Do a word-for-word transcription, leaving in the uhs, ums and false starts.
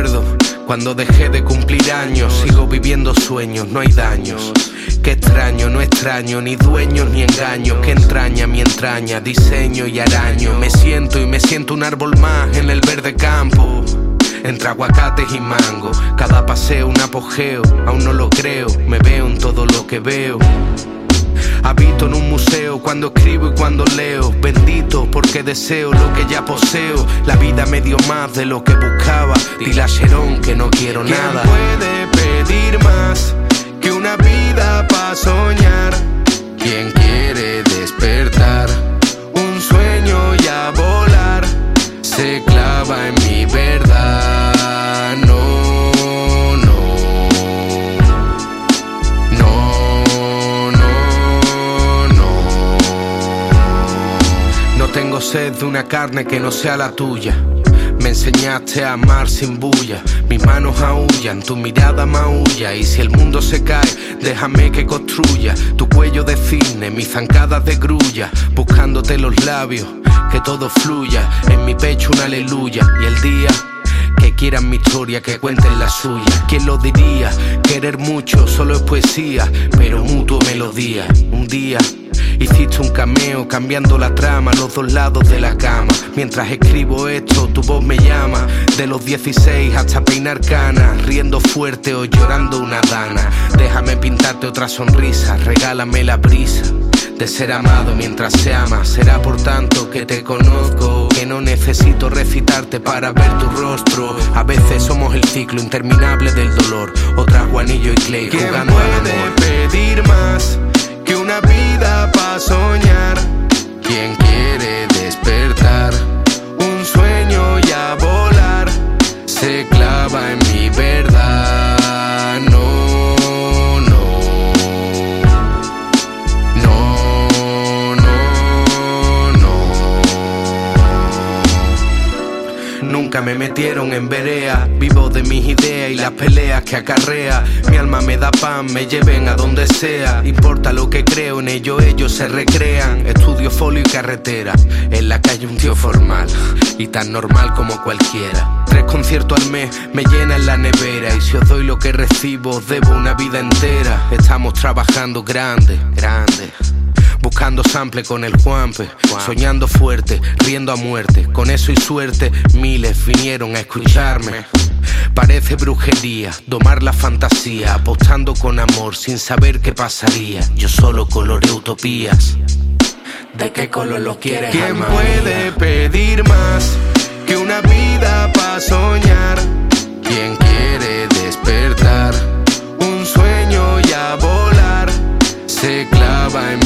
recuerdo cuando dejé de cumplir años. Sigo viviendo sueños, no hay daños. Qué extraño, no extraño ni dueños ni engaños. Que entraña mi entraña, diseño y araño. Me siento y me siento un árbol más en el verde campo, entre aguacates y mango. Cada paseo un apogeo, aún no lo creo. Me veo en todo lo que veo. Habito en un museo cuando escribo y cuando leo. Bendito porque deseo lo que ya poseo. La vida me dio más de lo que buscaba. Dile a Cherón que no quiero nada. ¿Quién puede pedir más que una vida pa' soñar? ¿Quién quiere despertar un sueño y a volar? Se clava en mi verdad. No, no, no, no, no. No tengo sed de una carne que no sea la tuya. Me enseñaste a amar sin bulla. Mis manos aullan, tu mirada maulla. Y si el mundo se cae, déjame que construya tu cuello de cisne, mis zancadas de grulla. Buscándote los labios, que todo fluya. En mi pecho una aleluya. Y el día que quieran mi historia, que cuenten la suya. ¿Quién lo diría? Querer mucho solo es poesía, pero mutuo melodía. Un día hiciste un cameo cambiando la trama, los dos lados de la cama. Mientras escribo esto, tu voz me llama. De los dieciséis hasta peinar canas, riendo fuerte o llorando una dana. Déjame pintarte otra sonrisa, regálame la brisa de ser amado mientras se ama. Será por tanto que te conozco, que no necesito recitarte para ver tu rostro. A veces somos el ciclo interminable del dolor. Otra Juanillo y Clay jugando al amor. ¿Quién puede pedir más que una vida pa' soñar? ¿Quién quiere despertar un sueño y a volar? Se clava en mi verdad. No, no, no, no, no. Nunca me metieron en verea. Vivo de mis ideas y las peleas que acarrea. Mi alma me da pan, me lleven a donde sea. Importa lo que creo, en ello ellos se recrean. Estudio folio y carretera. En la calle un tío formal y tan normal como cualquiera. Tres conciertos al mes me llenan la nevera. Y si os doy lo que recibo, os debo una vida entera. Estamos trabajando grande, grande. Buscando sample con el Juanpe, soñando fuerte, riendo a muerte. Con eso y suerte, miles vinieron a escucharme. Parece brujería, domar la fantasía, apostando con amor sin saber qué pasaría. Yo solo coloré utopías. ¿De qué color lo quieres? ¿Quién puede pedir más que una vida pa' soñar? ¿Quién quiere despertar un sueño y a volar? Se clava en